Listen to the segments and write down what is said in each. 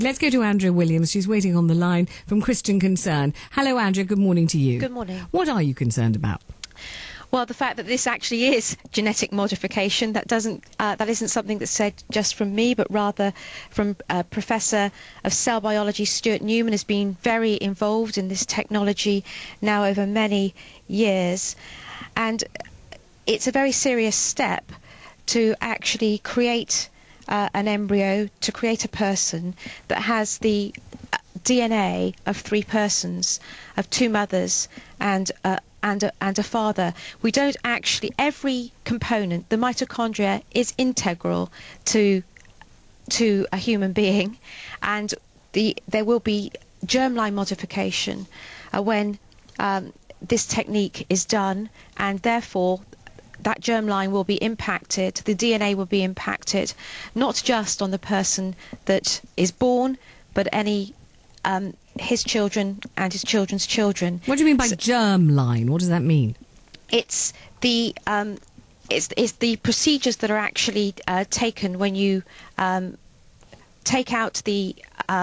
Let's go to Andrea Williams. She's waiting on the line from Christian Concern. Hello, Andrea. Good morning to you. Good morning. What are you concerned about? Well, the fact that this actually is genetic modification, that isn't something that's said just from me, but rather from Professor of Cell Biology Stuart Newman, has been very involved in this technology now over many years. And it's a very serious step to actually create an embryo, to create a person that has the DNA of three persons, of two mothers and a father. We don't actually, every component, the mitochondria is integral to a human being, and there will be germline modification when this technique is done, and therefore that germline will be impacted, the DNA will be impacted, not just on the person that is born, but his children and his children's children. What do you mean by germline? What does that mean? It's the procedures that are actually taken when you take out the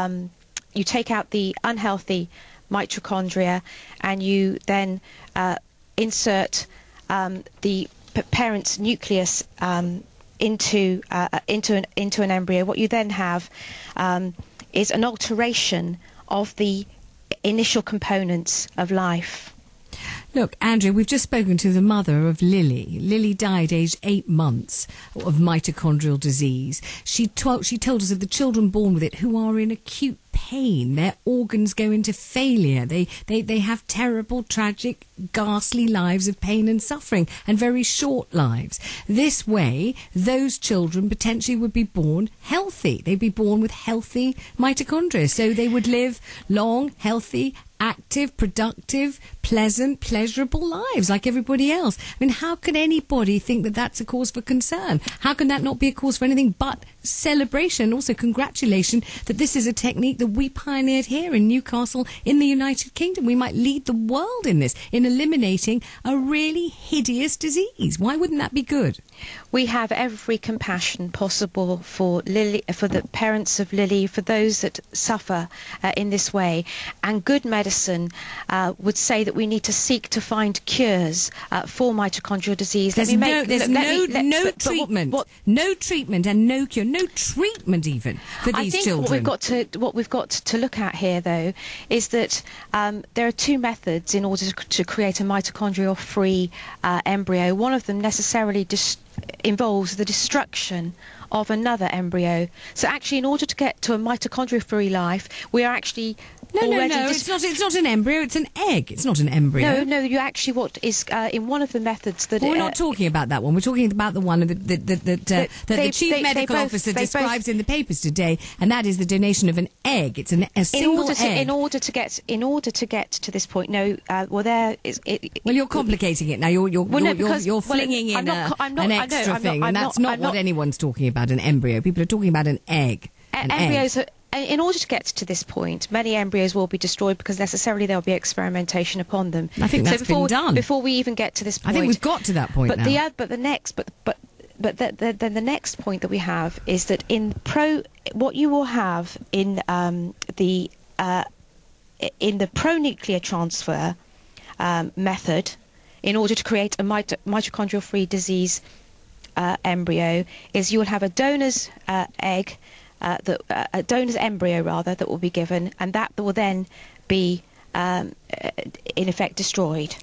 unhealthy mitochondria, and you then insert the parent's nucleus into an embryo. What you then have is an alteration of the initial components of life. Look, Andrea, we've just spoken to the mother of Lily. Lily died aged 8 months of mitochondrial disease. She told us of the children born with it who are in acute pain. Their organs go into failure. They have terrible, tragic, ghastly lives of pain and suffering, and very short lives. This way, those children potentially would be born healthy. They'd be born with healthy mitochondria, so they would live long, healthy, active, productive, pleasant, pleasurable lives like everybody else. I mean, how can anybody think that that's a cause for concern? How can that not be a cause for anything but celebration and also congratulation that this is a technique that we pioneered here in Newcastle in the United Kingdom? We might lead the world in this, in eliminating a really hideous disease. Why wouldn't that be good? We have every compassion possible for Lily, for the parents of Lily, for those that suffer in this way. And good medicine would say that we need to seek to find cures for mitochondrial disease. There's no treatment, no treatment and no cure, no treatment even for these children. What we've got to look at here, though, is that there are two methods in order to create a mitochondrial-free embryo. One of them necessarily involves the destruction of another embryo. So actually, in order to get to a mitochondria-free life, we are actually it's not an embryo, it's an egg. It's not an embryo. No, you actually, what is in one of the methods that... Well, we're not talking about that one. We're talking about the one that the Chief Medical Officer describes in the papers today, and that is the donation of an egg. It's a single egg. In order to get to this point, well, you're complicating it now. You're flinging in an extra thing, and that's not what anyone's talking about, an embryo. People are talking about an egg. Embryos in order to get to this point, many embryos will be destroyed because necessarily there will be experimentation upon them. I think that's been done. Before we even get to this point. I think we've got to that point now. Then the next point that we have is that what you will have in the pronuclear transfer method, in order to create a mitochondrial-free disease embryo, is you will have a donor's egg. A donor's embryo that will be given, and that will then be in effect destroyed.